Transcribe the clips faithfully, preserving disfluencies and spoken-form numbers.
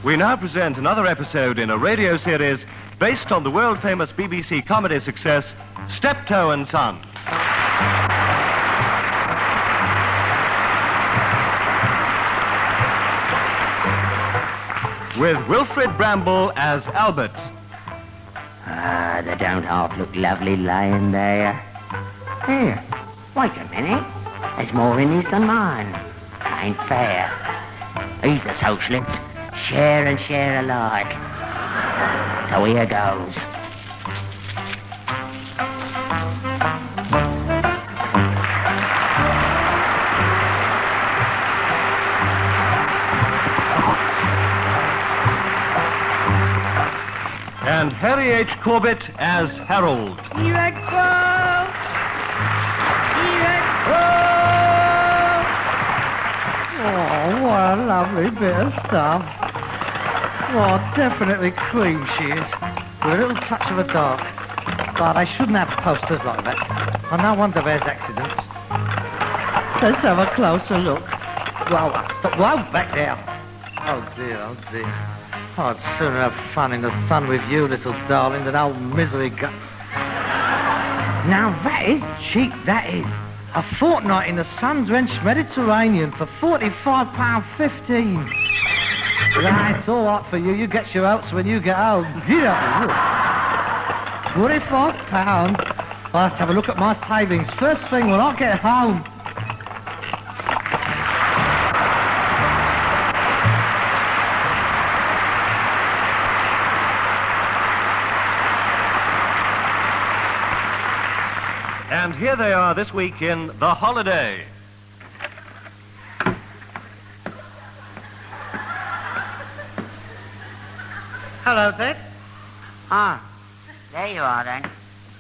We now present another episode in a radio series based on the world-famous B B C comedy success, Steptoe and Son. With Wilfred Bramble as Albert. Ah, they don't half look lovely lying there. Here, wait a minute. There's more in his than mine. Ain't fair. He's the socialist. Share and share alike. So here goes. And Harry H. Corbett as Harold. Here I go! Here I go! Oh, what a lovely bit of stuff. Oh, definitely cream she is, with a little touch of a dark. But I shouldn't have posters like that. Oh, no wonder there's accidents. Let's have a closer look. Whoa, stop, whoa, back there. Oh dear, oh dear. Oh, I'd sooner have fun in the sun with you, little darling, than old misery gut. Now that is cheap, that is. A fortnight in the sun-drenched Mediterranean for forty-five pounds fifteen. That's all right for you. You get your oats when you get home. Yeah. forty-five pounds. I'll have to have a look at my savings first thing when I get home. And here they are this week in The Holiday. Hello, Dick. Ah, there you are then.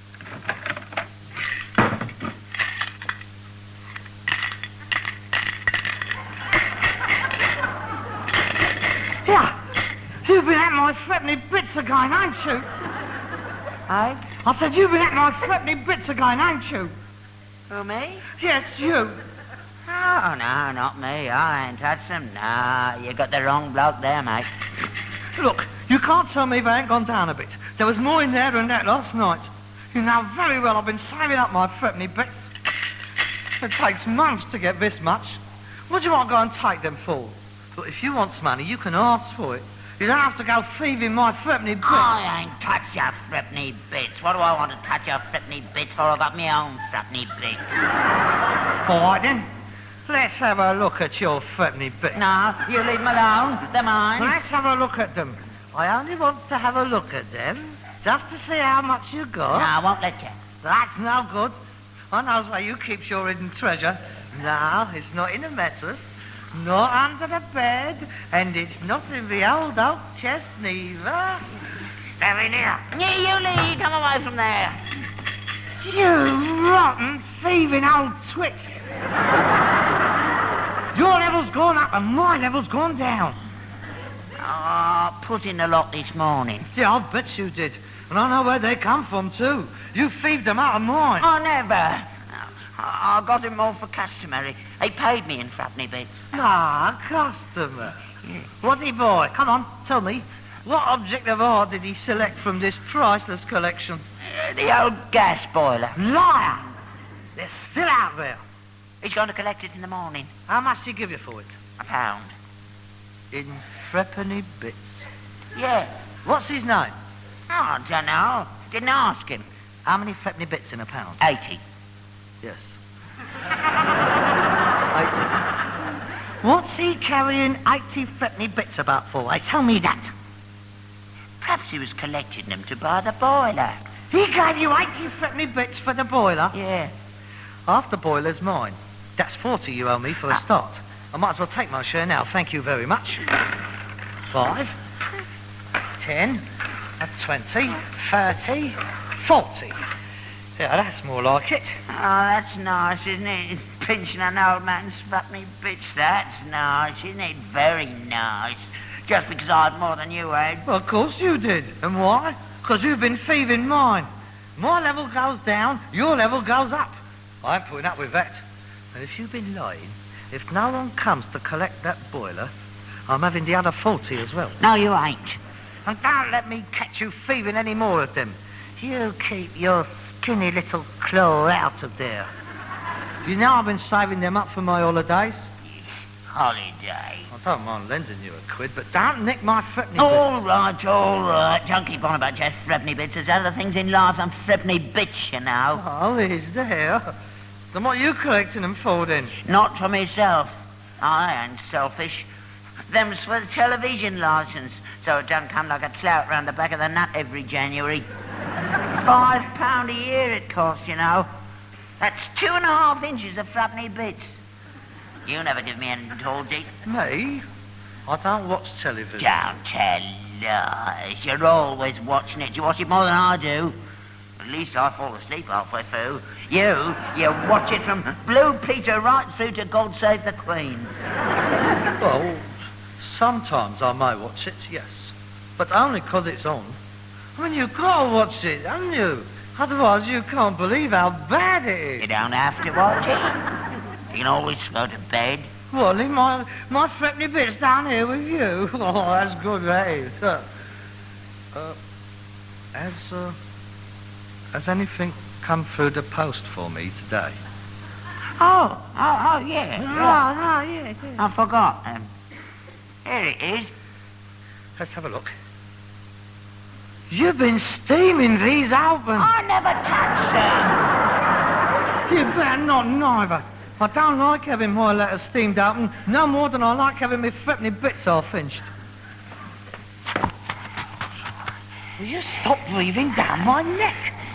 Yeah, you've been at my threepenny bits again, ain't you? Hey? I said you've been at my threepenny bits again, ain't you? Who, me? Yes, you. Oh, no, not me. I ain't touched them. Nah, you got the wrong bloke there, mate. Look, you can't tell me they ain't gone down a bit. There was more in there than that last night. You know very well I've been saving up my threepenny bits. It takes months to get this much. What do you want to go and take them for? Look, if you want money, you can ask for it. You don't have to go thieving my threepenny bits. I ain't touched your threepenny bits. What do I want to touch your threepenny bits for? I've got my own threepenny bits. All right, then. Let's have a look at your threepenny bits. No, you leave them alone. They're mine. Let's have a look at them. I only want to have a look at them, just to see how much you got. No, I won't let you. That's no good. I knows where you keep your hidden treasure. No, it's not in the mattress, not under the bed, and it's not in the old oak chest neither. Very near. Yeah, you leave. Come away from there. You rotten, thieving old twit. Your level's gone up and my level's gone down. Oh, put in the lot this morning. Yeah, I'll bet you did. And I know where they come from, too. You thieved them out of mine. I never. I got him all for customary. He paid me in threepenny bits. Ah, customer. Yeah. What did he buy? Come on, tell me. What object of art did he select from this priceless collection? Uh, the old gas boiler. Liar! They're still out there. He's going to collect it in the morning. How much did he give you for it? A pound. In threepenny bits. Yeah. What's his name? Oh, I don't know. Didn't ask him. How many threepenny bits in a pound? Eighty. Yes. eighty. What's he carrying eighty threepenny bits about for? Eh? Tell me that. Perhaps he was collecting them to buy the boiler. He gave you eighty threepenny bits for the boiler? Yeah. Half the boiler's mine. That's forty you owe me for a Ah. start. I might as well take my share now. Thank you very much. Five. Ten. uh, Twenty. Thirty. Forty. Yeah, that's more like it. Oh, that's nice, isn't it? Pinching an old man's threepenny bits. That's nice, isn't it? Very nice. Just because I had more than you had. Well, of course you did. And why? Because you've been thieving mine. My level goes down, your level goes up. I ain't putting up with that. And if you've been lying, if no one comes to collect that boiler, I'm having the other forty as well. No, you ain't. And don't let me catch you thieving any more of them. You keep your skinny little claw out of there. You know I've been saving them up for my holidays. Holiday. I don't mind lending you a quid, but don't nick my threepenny bits. All right, all right. Don't keep on about your threepenny bits. There's other things in life than threepenny bits, you know. Oh, is there? Then what are you collecting them for, then? Not for myself. I ain't selfish. Them's for the television licence, so it don't come like a clout round the back of the nut every January. Five pound a year it costs, you know. That's two and a half inches of threepenny bits. You never give me anything at all, Dick. Me? I don't watch television. Don't tell lies. You're always watching it. You watch it more than I do. At least I fall asleep halfway through. You, you watch it from Blue Peter right through to God Save the Queen. Well, sometimes I may watch it, yes. But only 'cause it's on. I mean, you've got to watch it, haven't you? Otherwise you can't believe how bad it is. You don't have to watch it. You can always go to bed. Well, leave my, my threepenny bits down here with you. Oh, that's good, that is. Uh, uh, has, uh, has anything come through the post for me today? Oh, oh, oh, yeah. Oh, yeah. no, yeah, yeah. I forgot. Um, here it is. Let's have a look. You've been steaming these open. I never touched them. You better not neither. I don't like having my letters steamed open no more than I like having my threepenny bits half-inched. Will you stop breathing down my neck?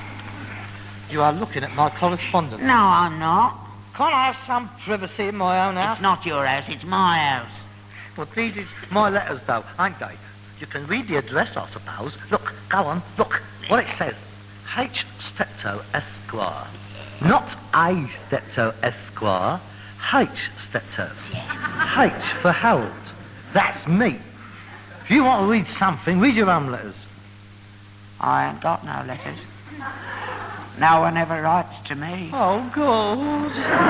You are looking at my correspondence. No, I'm not. Can't I have some privacy in my own house? It's not your house, it's my house. Well, these is my letters, though, ain't they? You can read the address, I suppose. Look, go on, look. What it says. H. Steptoe, Esquire. Not A. Steptoe, Esquire. H. Steptoe. H for Harold. That's me. If you want to read something, read your own letters. I ain't got no letters. No one ever writes to me. Oh, God.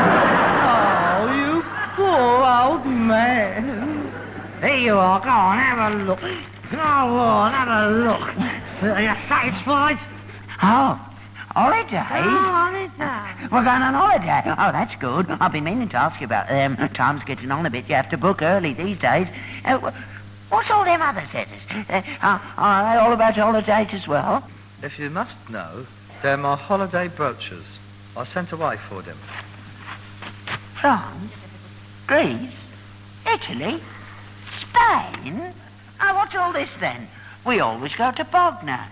Oh, you poor old man. Here you are. Go on, have a look. Go on, have a look. Are you satisfied? Oh, holidays? Oh, holiday. We're going on holiday. Oh, that's good. I've been meaning to ask you about them. Time's getting on a bit. You have to book early these days. Uh, wh- what's all them other letters? Uh, are, are they all about holidays as well? If you must know, they're my holiday brochures. I sent away for them. France? Greece? Italy? Spain? Oh, what's all this then? We always go to Bognor.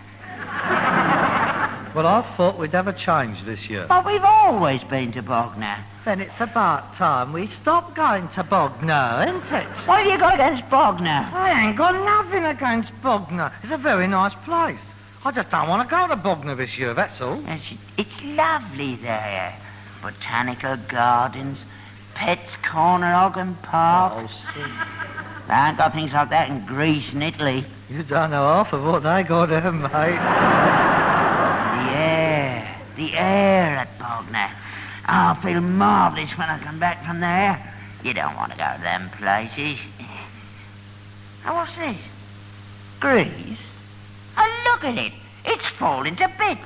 Well, I thought we'd have a change this year. But we've always been to Bognor. Then it's about time we stopped going to Bognor, isn't it? What have you got against Bognor? I ain't got nothing against Bognor. It's a very nice place. I just don't want to go to Bognor this year, that's all. It's, it's lovely there. Botanical gardens, Pets Corner, Ogden Park. Oh, see. They ain't got things like that in Greece and Italy. You don't know half of what they got there, mate. The air, the air at Bognor. I'll feel marvellous when I come back from there. You don't want to go to them places. Oh, what's this? Greece? Oh, look at it. It's falling to bits.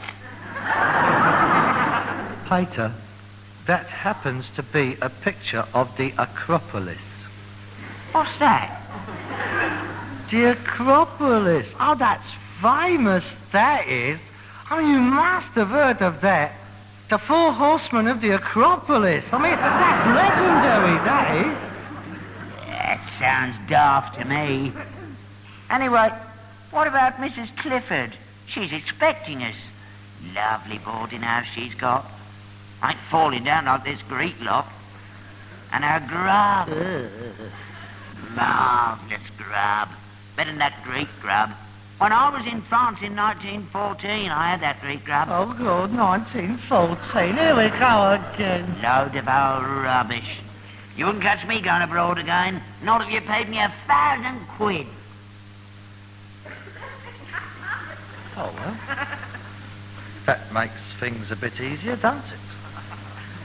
Peter, that happens to be a picture of the Acropolis. What's that? The Acropolis. Oh, that's famous, that is. I mean, you must have heard of that. The Four Horsemen of the Acropolis. I mean, that's legendary, that is. That sounds daft to me. Anyway, what about Missus Clifford? She's expecting us. Lovely boarding house she's got. Ain't falling down like this Greek lot. And her grub. Marvellous grub. Better than that Greek grub. When I was in France in nineteen fourteen, I had that Greek grub. Oh, God, nineteen fourteen. Here we go again. Load of old rubbish. You wouldn't catch me going abroad again. Not if you paid me a thousand quid. Oh, well. That makes things a bit easier, doesn't it?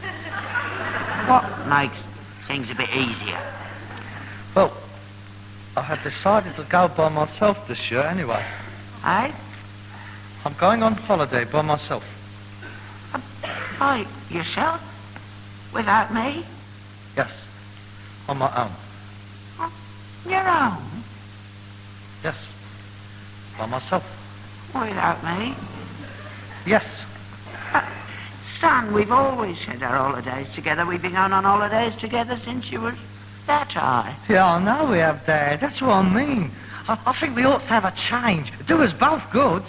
What makes things a bit easier? Well, I had decided to go by myself this year anyway. Eh? I'm going on holiday by myself. Uh, by yourself? Without me? Yes. On my own. Oh, your own? Yes. By myself. Without me? Yes. Uh, son, we've always had our holidays together. We've been going on holidays together since you were that high. Yeah, I know we have, Dad. That's what I mean. I, I think we ought to have a change. Do us both good.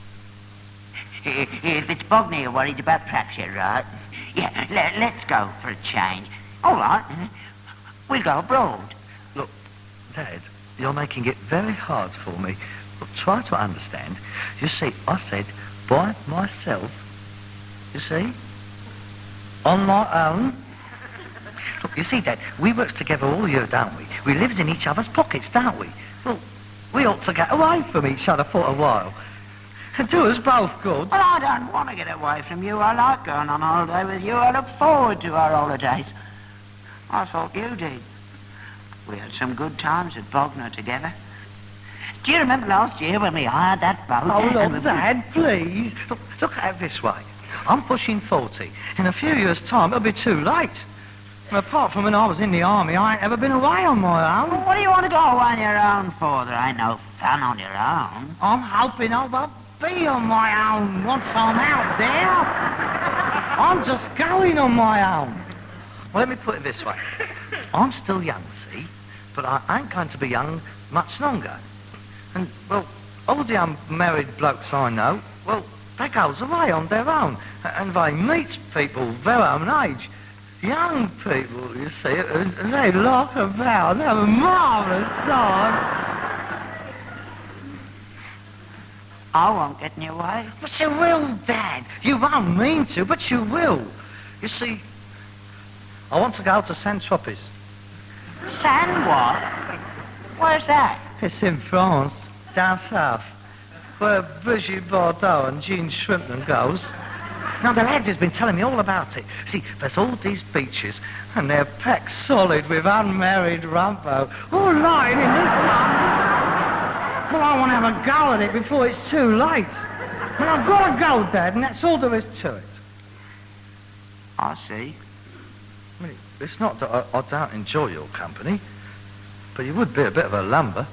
If it's Bognor you're worried about, perhaps you're right. Yeah, let, let's go for a change. All right. We'll go abroad. Look, Dad, you're making it very hard for me. Look, try to understand. You see, I said by myself. You see? On my own. Look, you see, Dad, we works together all year, don't we? We lives in each other's pockets, don't we? Well, we ought to get away from each other for a while. And do us both good. Well, I don't want to get away from you. I like going on holiday with you. I look forward to our holidays. I thought you did. We had some good times at Bognor together. Do you remember last year when we hired that boat? Oh, and look, Dad, please. Look, look at it this way. I'm pushing forty. In a few years' time, it'll be too late. And apart from when I was in the army, I ain't ever been away on my own. Well, what do you want to go on your own for? There ain't no fun on your own. I'm hoping I won't be on my own once I'm out there. I'm just going on my own. Well, let me put it this way. I'm still young, see? But I ain't going to be young much longer. And, well, all the unmarried blokes I know, well, they goes away on their own. And they meet people their own age. Young people, you see, and they laugh about and have a marvellous time. I won't get in your way. But you will, Dad. You won't mean to, but you will. You see, I want to go to Saint-Tropez. San what? Where's that? It's in France, down south, where Brigitte Bardot and Jean Shrimpton goes. Now, the lads has been telling me all about it. See, there's all these beaches, and they're packed solid with unmarried rumpo, all lying in the sun. Well, I want to have a go at it before it's too late. Well, I've got to go, Dad, and that's all there is to it. I see. I mean, it's not that I, I don't enjoy your company, but you would be a bit of a lumber.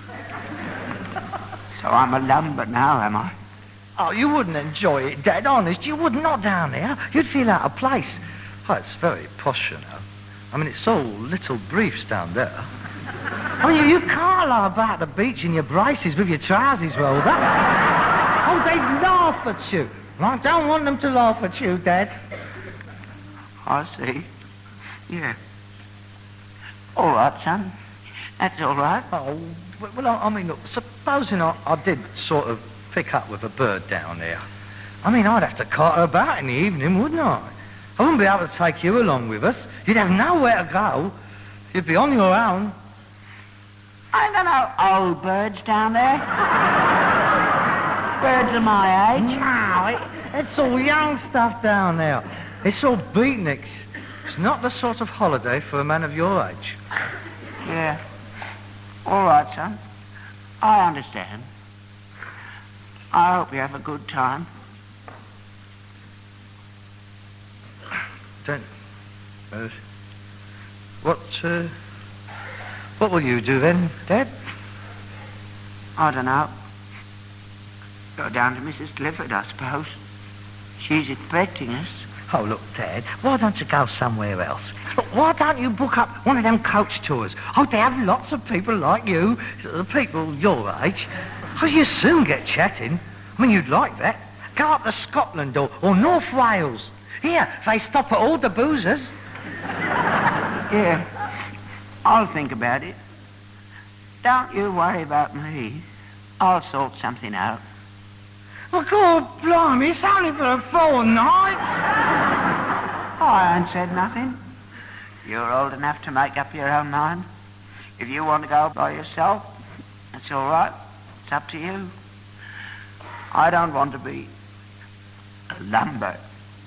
So I'm a lumber now, am I? Oh, you wouldn't enjoy it, Dad, honest. You would not down there. You'd feel out of place. Oh, it's very posh, you know. I mean, it's all little briefs down there. I mean, you, you can't lie about the beach in your braces with your trousers rolled up. Oh, they'd laugh at you. I don't want them to laugh at you, Dad. I see. Yeah. All right, son. That's all right. Oh, well, I, I mean, look, supposing I, I did sort of pick up with a bird down there. I mean, I'd have to cart her about in the evening, wouldn't I? I wouldn't be able to take you along with us. You'd have nowhere to go. You'd be on your own. Ain't there no old birds down there? Birds of my age? No, it, it's all young stuff down there. It's all beatniks. It's not the sort of holiday for a man of your age. Yeah. All right, son. I understand. I hope you have a good time. Then, uh, what, uh, what will you do then, Dad? I don't know. Go down to Missus Clifford, I suppose. She's expecting us. Oh, look, Dad, why don't you go somewhere else? Look, why don't you book up one of them coach tours? Oh, they have lots of people like you, the people your age. Oh, you soon get chatting. I mean, you'd like that. Go up to Scotland or, or North Wales. Here, they stop at all the boozers. Yeah, I'll think about it. Don't you worry about me. I'll sort something out. Well, God blimey, it's only for a fortnight. I ain't said nothing. You're old enough to make up your own mind. If you want to go by yourself, that's all right. It's up to you. I don't want to be a lumber.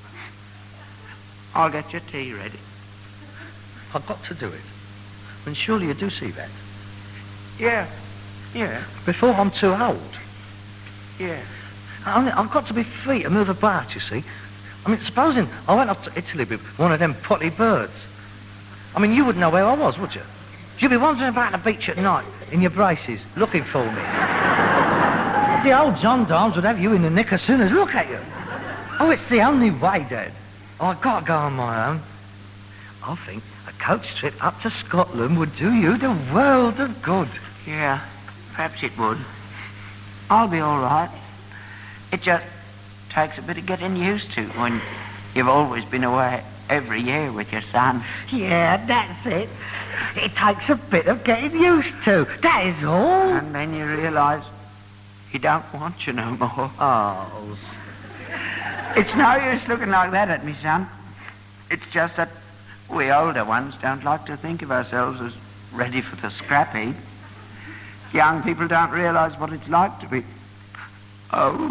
I'll get your tea ready. I've got to do it. And surely you do see that. Yeah. Yeah. Before I'm too old. Yeah. I mean, I've got to be free to move about, you see. I mean, supposing I went off to Italy with one of them potty birds. I mean, you wouldn't know where I was, would you? You'd be wandering about the beach at night in your braces, looking for me. The old gendarmes would have you in the nick as soon as look at you. Oh, it's the only way, Dad. Oh, I've got to go on my own. I think a coach trip up to Scotland would do you the world of good. Yeah, perhaps it would. I'll be all right. It just takes a bit of getting used to when you've always been away every year with your son. Yeah, that's it. It takes a bit of getting used to, that is all. And then you realise he don't want you no more. Oh. It's no use looking like that at me, son. It's just that we older ones don't like to think of ourselves as ready for the scrap heap. Young people don't realise what it's like to be old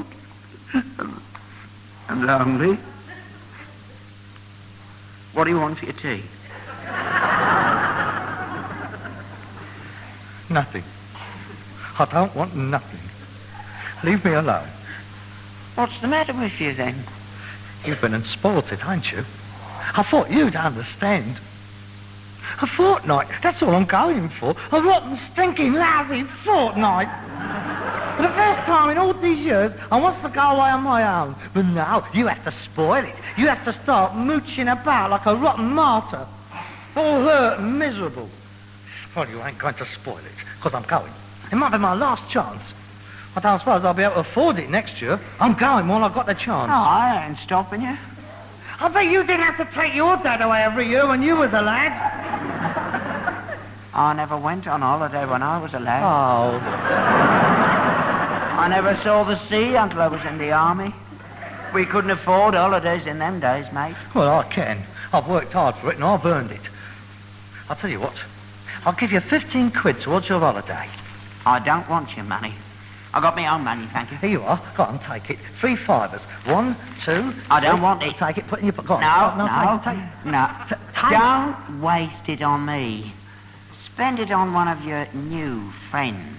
and lonely. What do you want for your tea? Nothing. I don't want nothing. Leave me alone. What's the matter with you, then? You've been and spoilt it, ain't you? I thought you'd understand. A fortnight, that's all I'm going for. A rotten, stinking, lousy fortnight. For the first time in all these years, I want to go away on my own. But now, you have to spoil it. You have to start mooching about like a rotten martyr. All hurt and miserable. Well, you ain't going to spoil it, because I'm going. It might be my last chance. I don't suppose I'll be able to afford it next year. I'm going while I've got the chance. No, I ain't stopping you. I bet you didn't have to take your dad away every year when you was a lad. I never went on holiday when I was a lad. Oh. I never saw the sea until I was in the army. We couldn't afford holidays in them days, mate. Well, I can. I've worked hard for it and I've earned it. I'll tell you what. I'll give you fifteen quid towards your holiday. I don't want your money. I got my own money, thank you. Here you are. Go on, take it. Three fivers. One, two... I don't three. want it. Take it, put it in your pocket. No, no, no, take, take. no. T- take. Don't waste it on me. Spend it on one of your new friends.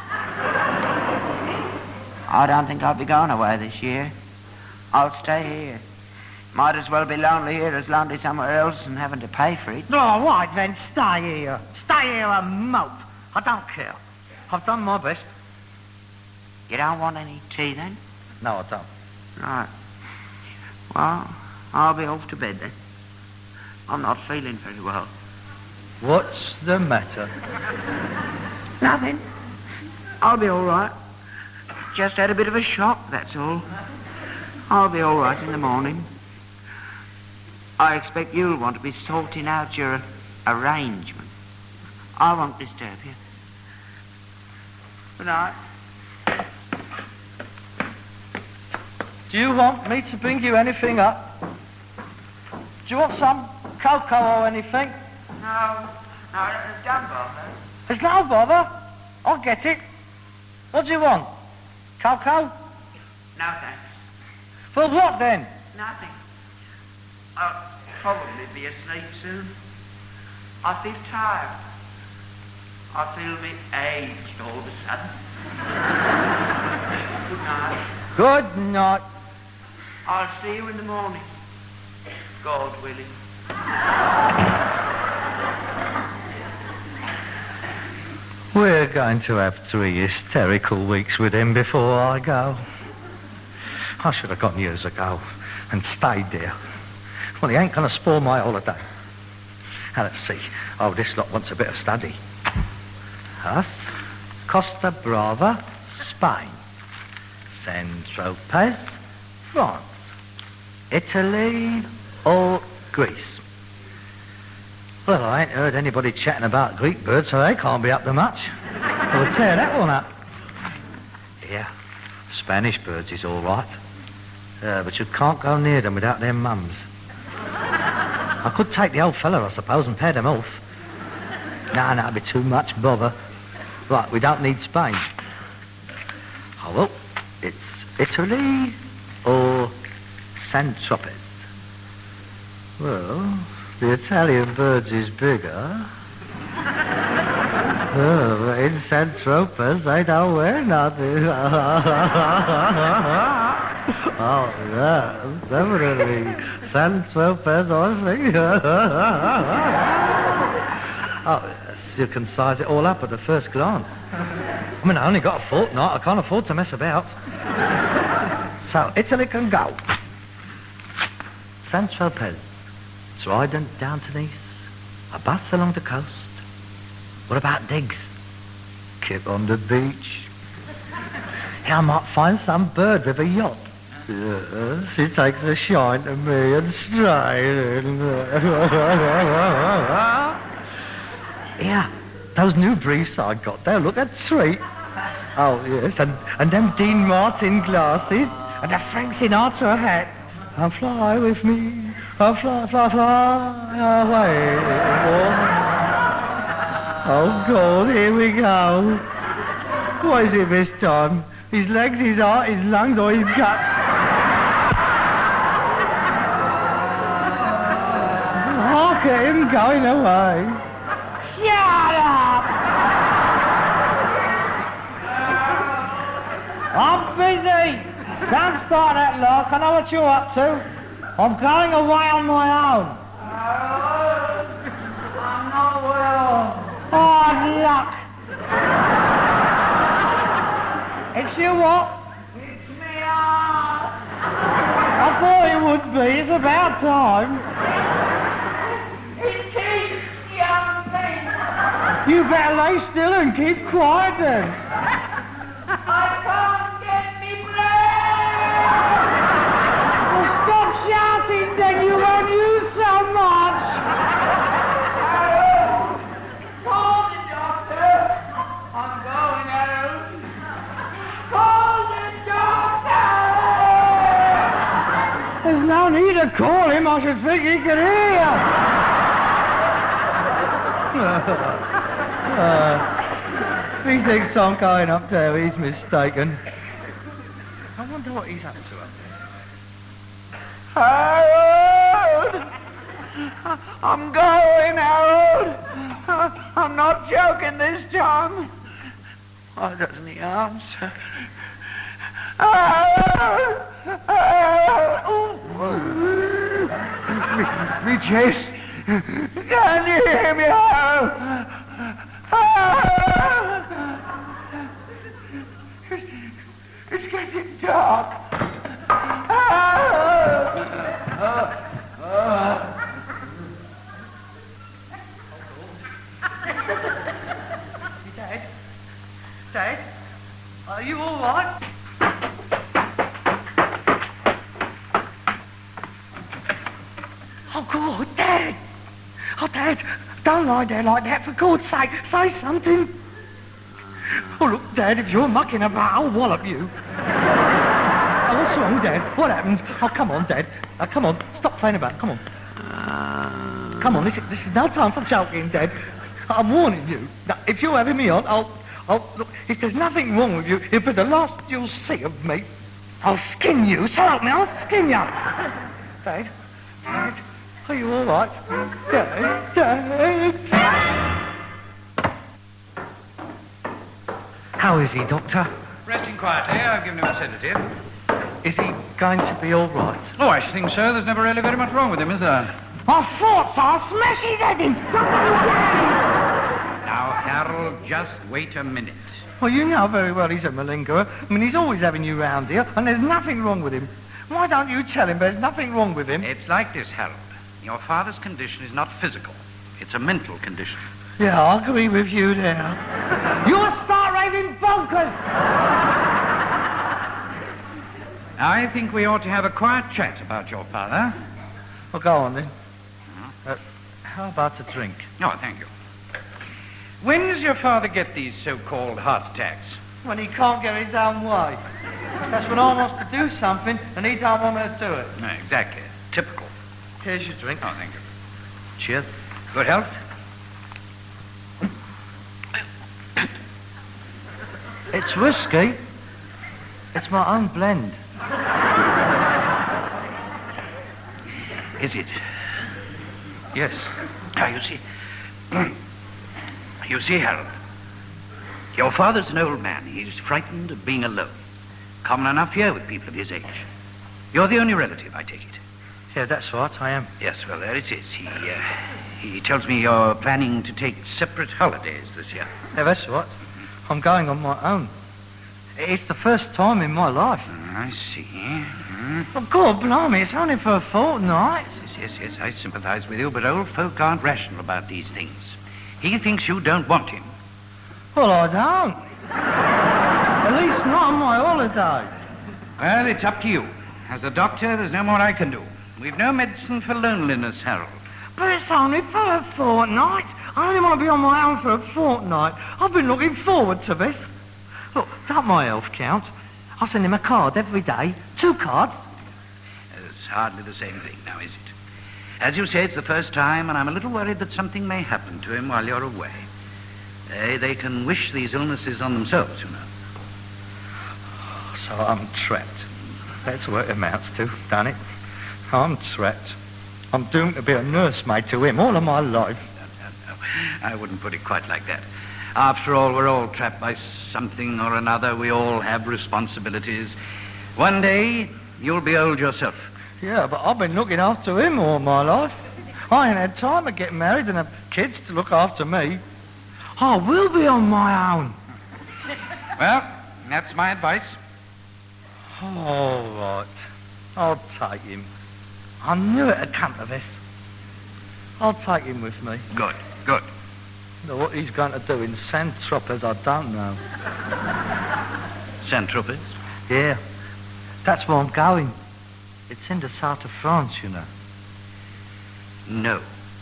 I don't think I'll be going away this year. I'll stay here. Might as well be lonely here as lonely somewhere else and having to pay for it. All right, then, stay here. Stay here and mope. I don't care. I've done my best. You don't want any tea, then? No, I don't. Right. Well, I'll be off to bed, then. I'm not feeling very well. What's the matter? Nothing. I'll be all right. Just had a bit of a shock, that's all. I'll be all right in the morning. I expect you'll want to be sorting out your arrangement. I won't disturb you. Good night. Do you want me to bring you anything up? Do you want some cocoa or anything? No, no, don't bother. There's no bother. I'll get it. What do you want? Cocoa? No, thanks. For what, then? Nothing. I'll probably be asleep soon. I feel tired. I feel me aged all of a sudden. Good night. Good night. I'll see you in the morning. God willing. We're going to have three hysterical weeks with him before I go. I should have gone years ago and stayed there. Well, he ain't going to spoil my holiday. Now, let's see. Oh, this lot wants a bit of study. Earth, Costa Brava, Spain. Saint-Tropez, France. Italy or Greece. Well, I ain't heard anybody chatting about Greek birds, so they can't be up to much. We'll tear that one up. Yeah, Spanish birds is all right. Uh, but you can't go near them without their mums. I could take the old fella, I suppose, and pair them off. No, no, it'd be too much bother. Right, we don't need Spain. Oh, well, it's Italy or Saint-Tropez. Well, the Italian birds is bigger. Oh, in Saint-Tropez, they don't wear nothing. Oh, yeah, definitely. Saint-Tropez, honestly. Oh, yes, you can size it all up at the first glance. I mean, I only got a fortnight. I can't afford to mess about. So, Italy can go. Saint-Tropez. Trident down to Nice. A bus along the coast. What about digs? Kip on the beach. I might find some bird with a yacht. Yes, she takes a shine to me and straight. Yeah, those new briefs I got, they'll look a treat. Oh, yes, and, and them Dean Martin glasses, and a Frank Sinatra hat. And fly with me, oh, fly, fly, fly away. Oh, God, here we go. What is it this time? His legs, his heart, his lungs, or his gut? Look at him going away. Shut up! I'm busy. Don't start that lark. I know what you're up to. I'm going away on my own. I'm not well. Hard luck. It's you what? It's me. I thought it would be. It's about time. It is, young thing. You better lay still and keep quiet then. I can't get me breath. Well, stop shouting then. You won't use so much. Call the doctor. I'm going out. Call the doctor. There's no need to call him. I should think he could hear you. uh, he thinks I'm going up there. He's mistaken. I wonder what he's up to up there. Harold! I'm going, Harold. I'm not joking this time. Why doesn't he answer? Harold! Harold! Me, me chest. Can you hear me, Harold? Harold! It's, it's getting dark. Harold! Uh, uh. Dad? Dad? Are you all right? Oh, God, Dad! Oh, Dad, don't lie there like that, for God's sake. Say something. Oh, look, Dad, if you're mucking about, I'll wallop you. Oh, what's wrong, Dad? What happened? Oh, come on, Dad. Uh, come on, stop playing about. Come on. Uh... Come on, this is, this is no time for joking, Dad. I'm warning you. Now, if you're having me on, I'll... I'll... Look, if there's nothing wrong with you, it'll be the last you'll see of me. I'll skin you. So help me, I'll skin you. Dad? Dad? Are you all right? Dad? Dad? How is he, Doctor? Resting quietly. I've given him a sedative. Is he going to be all right? Oh, I should think so. There's never really very much wrong with him, is there? I thought so. I'll smash his head in. Now, Harold, just wait a minute. Well, you know very well he's a malingerer. I mean, he's always having you round here, and there's nothing wrong with him. Why don't you tell him there's nothing wrong with him? It's like this, Harold. Your father's condition is not physical. It's a mental condition. Yeah, I agree with you there. You'll start raving bonkers! I think we ought to have a quiet chat about your father. Well, go on, then. Uh, how about a drink? Oh, thank you. When does your father get these so-called heart attacks? When he can't get his own way. That's when I wants to do something, and he don't want me to do it. No, exactly. Typical. Here's your drink. Oh, thank you. Cheers. Good health. It's whiskey. It's my own blend. Is it? Yes. Now, you see... You see, Harold, Your father's an old man. He's frightened of being alone. Common enough here with people of his age. You're the only relative, I take it. Yeah, that's right, I am. Yes, well, there it is. He, uh, he tells me you're planning to take separate holidays this year. Yeah, that's right. I'm going on my own. It's the first time in my life. Mm, I see. Mm. Oh, God, blimey, it's only for a fortnight. Yes, yes, yes, I sympathize with you, but old folk aren't rational about these things. He thinks you don't want him. Well, I don't. At least not on my holiday. Well, it's up to you. As a doctor, there's no more I can do. We've no medicine for loneliness, Harold. But it's only for a fortnight. I only want to be on my own for a fortnight. I've been looking forward to this. Look, don't my health count? I'll send him a card every day. Two cards. It's hardly the same thing now, is it? As you say, it's the first time, and I'm a little worried that something may happen to him while you're away. They, they can wish these illnesses on themselves, you know. So I'm trapped. That's what it amounts to, don't it? I'm trapped. I'm doomed to be a nursemaid to him all of my life. No, no, no. I wouldn't put it quite like that. After all, we're all trapped by something or another. We all have responsibilities. One day, you'll be old yourself. Yeah, but I've been looking after him all my life. I ain't had time to get married and have kids to look after me. I will be on my own. Well, that's my advice. All right. I'll take him. I knew it'd come to this. I'll take him with me. Good, good. Now, what he's going to do in Saint-Tropez, I don't know. Saint-Tropez? Yeah. That's where I'm going. It's in the south of France, you know. No.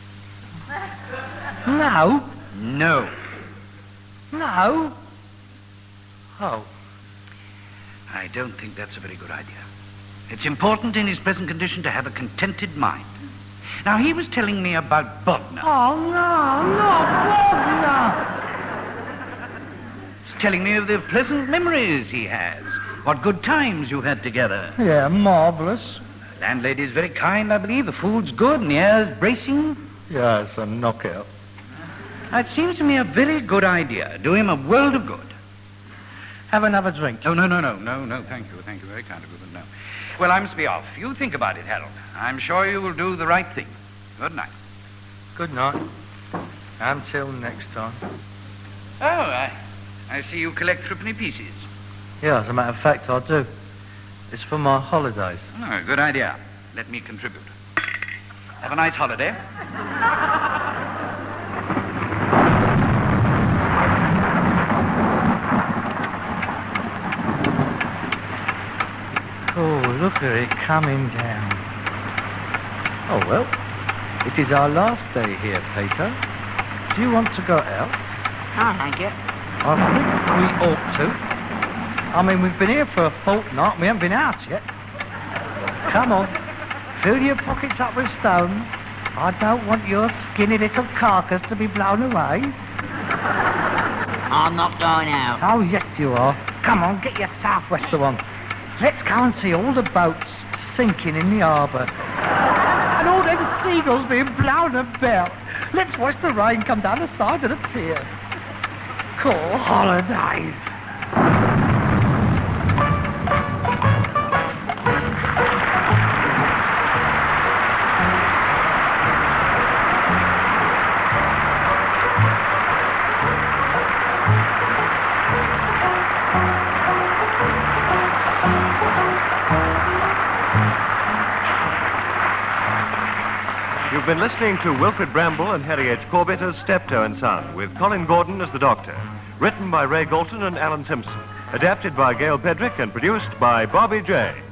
No? No. No? Oh. I don't think that's a very good idea. It's important in his present condition to have a contented mind. Now, he was telling me about Bodna. Oh, no, not Bodna. He's telling me of the pleasant memories he has. What good times you had together. Yeah, marvellous. The landlady's very kind, I believe. The food's good and the air's bracing. Yeah, it's a knockout. It seems to me a very good idea. Do him a world of good. Have another drink. Oh, no, no, no, no, no, thank you. Thank you, very kind of you, but no. Well, I must be off. You think about it, Harold. I'm sure you will do the right thing. Good night. Good night. Until next time. Oh, I, I see you collect threepenny pieces. Yeah, as a matter of fact, I do. It's for my holidays. Oh, good idea. Let me contribute. Have a nice holiday. Oh, look at it coming down. Oh, well, it is our last day here, Peter. Do you want to go out? Oh, thank you. I think we ought to. I mean, we've been here for a fortnight and we haven't been out yet. Come on, fill your pockets up with stone. I don't want your skinny little carcass to be blown away. I'm not going out. Oh, yes, you are. Come on, get your southwester on. Let's go and see all the boats sinking in the harbour. And all them seagulls being blown about. Let's watch the rain come down the side of the pier. Cool holidays. You've been listening to Wilfred Bramble and Harry H. Corbett as Steptoe and Son, with Colin Gordon as the Doctor. Written by Ray Galton and Alan Simpson. Adapted by Gail Pedrick and produced by Bobby J.